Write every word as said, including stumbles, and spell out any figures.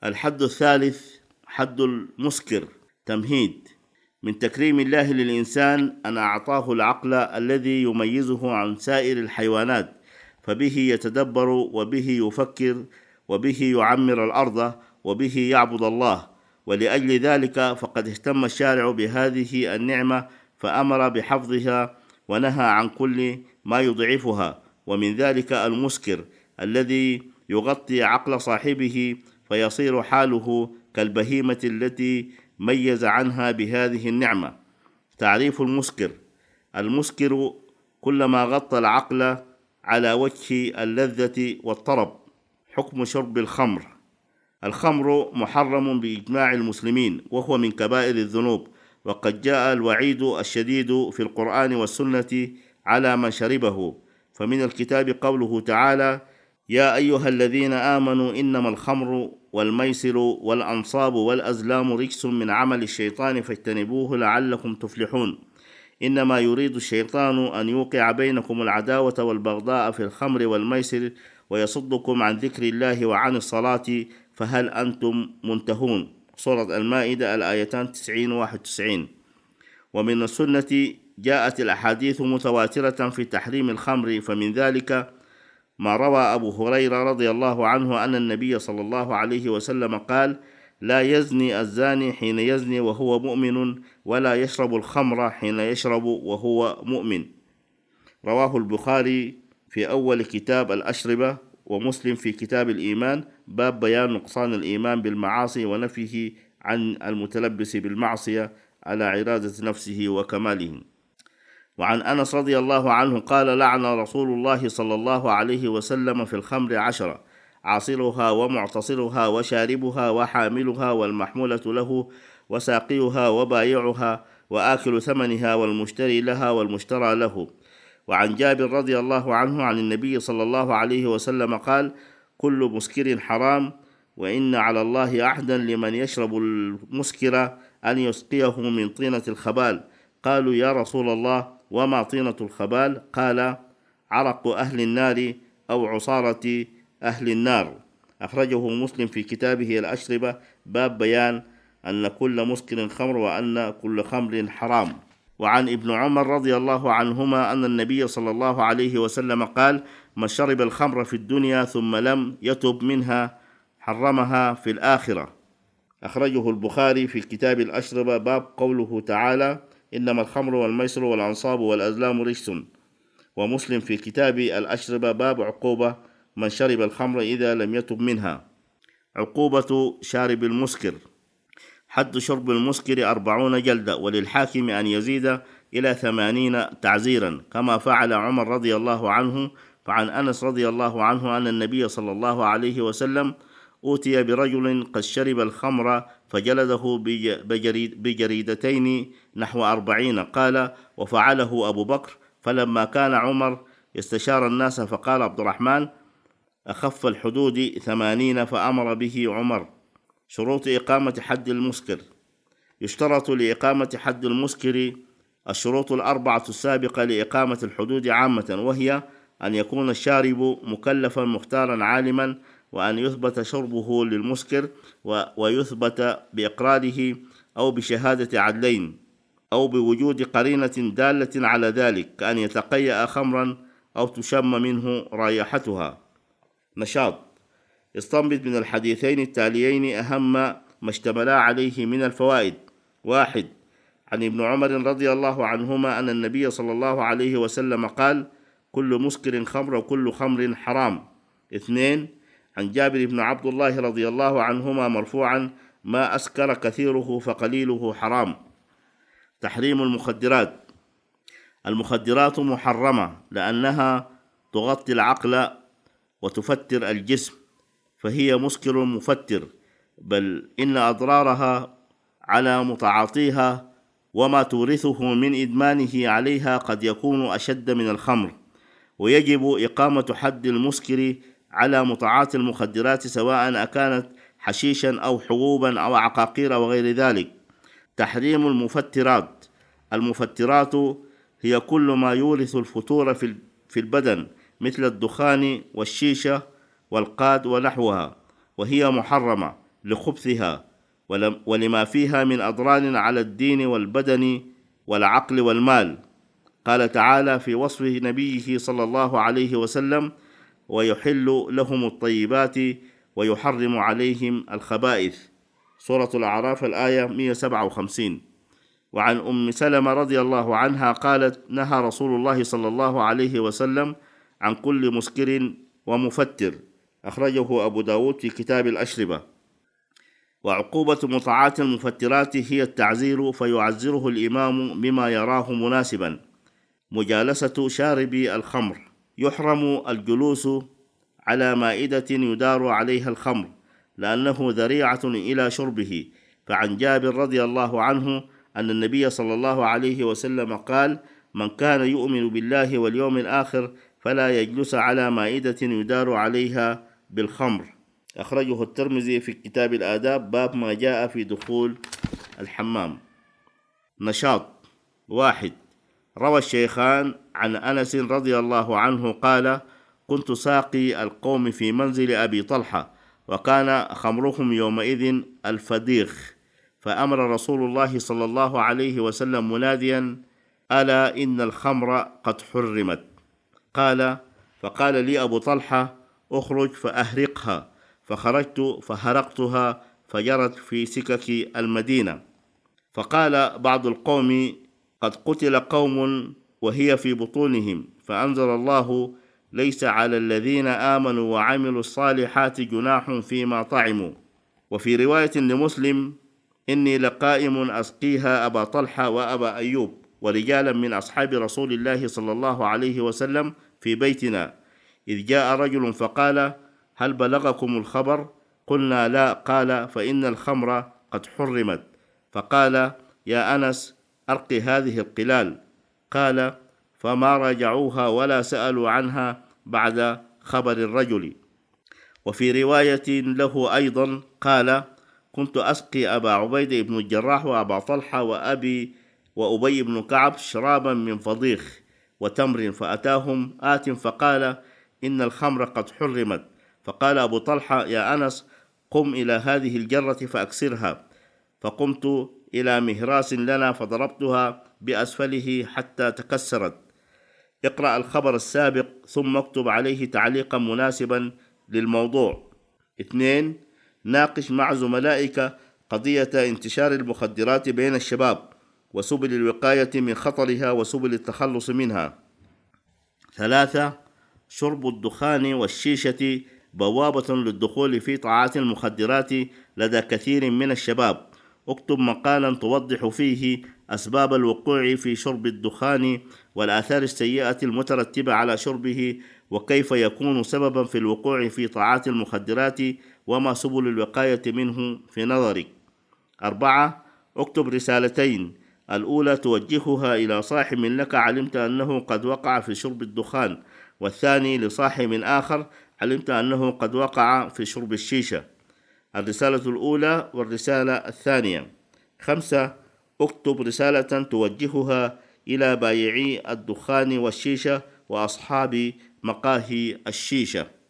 الحد الثالث حد المسكر. تمهيد: من تكريم الله للإنسان أن أعطاه العقل الذي يميزه عن سائر الحيوانات، فبه يتدبر وبه يفكر وبه يعمر الأرض وبه يعبد الله. ولأجل ذلك فقد اهتم الشارع بهذه النعمة فأمر بحفظها ونهى عن كل ما يضعفها، ومن ذلك المسكر الذي يغطي عقل صاحبه فيصير حاله كالبهيمة التي ميز عنها بهذه النعمة. تعريف المسكر: المسكر كلما غطى العقل على وجه اللذة والطرب. حكم شرب الخمر: الخمر محرم بإجماع المسلمين، وهو من كبائر الذنوب، وقد جاء الوعيد الشديد في القرآن والسنة على من شربه. فمن الكتاب قوله تعالى: يا أيها الذين آمنوا إنما الخمر والميسر والأنصاب والأزلام رجس من عمل الشيطان فاجتنبوه لعلكم تفلحون. إنما يريد الشيطان أن يوقع بينكم العداوة والبغضاء في الخمر والميسر ويصدكم عن ذكر الله وعن الصلاة فهل أنتم منتهون. سورة المائدة الآيتان تسعين وواحد وتسعين. ومن السنة جاءت الأحاديث متواترة في تحريم الخمر، فمن ذلك ما روى أبو هريرة رضي الله عنه أن النبي صلى الله عليه وسلم قال: لا يزني الزاني حين يزني وهو مؤمن، ولا يشرب الخمر حين يشرب وهو مؤمن. رواه البخاري في أول كتاب الأشربة، ومسلم في كتاب الإيمان، باب بيان نقصان الإيمان بالمعاصي ونفيه عن المتلبس بالمعصية على عرادة نفسه وكماله. وعن أنس رضي الله عنه قال: لعن رسول الله صلى الله عليه وسلم في الخمر عشرة: عاصرها ومعتصرها وشاربها وحاملها والمحمولة له وساقيها وبايعها وآكل ثمنها والمشتري لها والمشترى له. وعن جابر رضي الله عنه عن النبي صلى الله عليه وسلم قال: كل مسكر حرام، وإن على الله عهدا لمن يشرب المسكر أن يسقيه من طينة الخبال. قالوا: يا رسول الله وما طينة الخبال؟ قال: عرق أهل النار أو عصارة أهل النار. أخرجه مسلم في كتابه الأشربة، باب بيان أن كل مسكر خمر وأن كل خمر حرام. وعن ابن عمر رضي الله عنهما أن النبي صلى الله عليه وسلم قال: من شرب الخمر في الدنيا ثم لم يتب منها حرمها في الآخرة. أخرجه البخاري في كتاب الأشربة، باب قوله تعالى: إنما الخمر والميسر والأنصاب والأزلام رجس. ومسلم في كتاب الأشربة، باب عقوبة من شرب الخمر إذا لم يتب منها. عقوبة شارب المسكر: حد شرب المسكر أربعون جلدة، وللحاكم أن يزيد إلى ثمانين تعزيرا كما فعل عمر رضي الله عنه. فعن أنس رضي الله عنه أن النبي صلى الله عليه وسلم أوتي برجل قد شرب الخمر فجلده بجريدتين نحو أربعين. قال: وفعله أبو بكر، فلما كان عمر استشار الناس فقال عبد الرحمن: أخف الحدود ثمانين، فأمر به عمر. شروط إقامة حد المسكر: يشترط لإقامة حد المسكر الشروط الأربعة السابقة لإقامة الحدود عامة، وهي أن يكون الشارب مكلفا مختارا عالما، وأن يثبت شربه للمسكر ويثبت بإقراره أو بشهادة عدلين أو بوجود قرينة دالة على ذلك، كأن يتقيأ خمرا أو تشم منه رائحتها. نشاط: استنبط من الحديثين التاليين أهم ما اشتملا عليه من الفوائد. واحد: عن ابن عمر رضي الله عنهما أن النبي صلى الله عليه وسلم قال: كل مسكر خمر وكل خمر حرام. اثنين: عن جابر بن عبد الله رضي الله عنهما مرفوعا: ما أسكر كثيره فقليله حرام. تحريم المخدرات: المخدرات محرمة لأنها تغطي العقل وتفتر الجسم، فهي مسكر مفتر، بل إن أضرارها على متعاطيها وما تورثه من إدمانه عليها قد يكون أشد من الخمر. ويجب إقامة حد المسكر على متعاطي المخدرات سواء أكانت حشيشا أو حبوبا أو عقاقير وغير ذلك. تحريم المفترات: المفترات هي كل ما يورث الفتور في البدن مثل الدخان والشيشة والقاد ونحوها، وهي محرمة لخبثها ولما فيها من أضرار على الدين والبدن والعقل والمال. قال تعالى في وصف نبيه صلى الله عليه وسلم: ويحل لهم الطيبات ويحرم عليهم الخبائث. سورة الأعراف الآية مئة وسبعة وخمسين. وعن أم سلمة رضي الله عنها قالت: نهى رسول الله صلى الله عليه وسلم عن كل مسكر ومفتر. أخرجه أبو داود في كتاب الأشربة. وعقوبة مطاعات المفترات هي التعزير، فيعزره الإمام بما يراه مناسبا. مجالسة شاربي الخمر: يحرم الجلوس على مائدة يدار عليها الخمر لأنه ذريعة إلى شربه. فعن جابر رضي الله عنه أن النبي صلى الله عليه وسلم قال: من كان يؤمن بالله واليوم الآخر فلا يجلس على مائدة يدار عليها بالخمر. أخرجه الترمذي في كتاب الآداب، باب ما جاء في دخول الحمام. نشاط: واحد. روى الشيخان عن أنس رضي الله عنه قال: كنت ساقي القوم في منزل أبي طلحة، وكان خمرهم يومئذ الفديخ، فأمر رسول الله صلى الله عليه وسلم مناديا: ألا إن الخمر قد حرمت. قال: فقال لي أبو طلحة: أخرج فأهرقها. فخرجت فهرقتها فجرت في سكك المدينة. فقال بعض القوم: قد قتل قوم وهي في بطونهم، فأنزل الله: ليس على الذين آمنوا وعملوا الصالحات جناح فيما طعموا. وفي رواية لمسلم: إني لقائم أسقيها أبا طلحة وأبا أيوب ورجالا من أصحاب رسول الله صلى الله عليه وسلم في بيتنا، إذ جاء رجل فقال: هل بلغكم الخبر؟ قلنا: لا. قال: فإن الخمر قد حرمت. فقال: يا أنس، أرقي هذه القلال. قال: فما راجعوها ولا سألوا عنها بعد خبر الرجل. وفي رواية له أيضا قال: كنت أسقي أبا عبيدة بن الجراح وأبا طلحة وأبي وأبي بن كعب شرابا من فضيخ وتمر، فأتاهم آت فقال: إن الخمر قد حرمت. فقال أبو طلحة: يا أنس، قم إلى هذه الجرة فأكسرها. فقمت إلى مهراس لنا فضربتها بأسفله حتى تكسرت. اقرأ الخبر السابق ثم اكتب عليه تعليقا مناسبا للموضوع. اثنين. ناقش مع زملائك قضية انتشار المخدرات بين الشباب وسبل الوقاية من خطرها وسبل التخلص منها. ثلاثة. شرب الدخان والشيشة بوابة للدخول في طاعات المخدرات لدى كثير من الشباب. اكتب مقالا توضح فيه أسباب الوقوع في شرب الدخان والآثار السيئة المترتبة على شربه، وكيف يكون سببا في الوقوع في طاعات المخدرات، وما سبل الوقاية منه في نظرك. أربعة. اكتب رسالتين: الأولى توجهها إلى صاحب لك علمت أنه قد وقع في شرب الدخان، والثاني لصاحب آخر علمت أنه قد وقع في شرب الشيشة. الرسالة الأولى والرسالة الثانية. خمسة. اكتب رسالة توجهها إلى بايعي الدخان والشيشة وأصحاب مقاهي الشيشة.